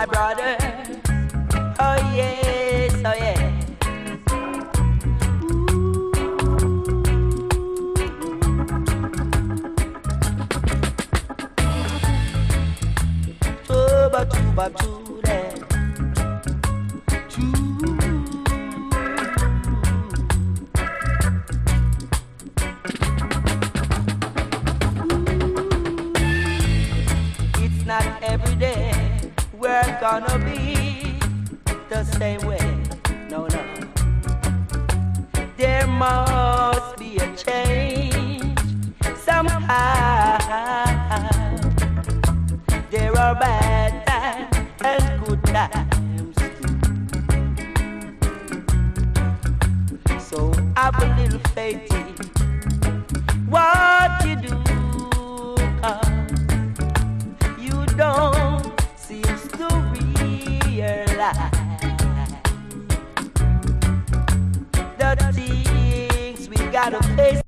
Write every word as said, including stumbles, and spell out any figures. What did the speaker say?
my brother. Oh yes, oh yeah. Tuba tuba tuba. It's not every day we're gonna be the same way. No, no. There must be a change somehow. There are bad times and good times too. So have a little faith in what you do, 'cause you don't seem to realize the things we gotta face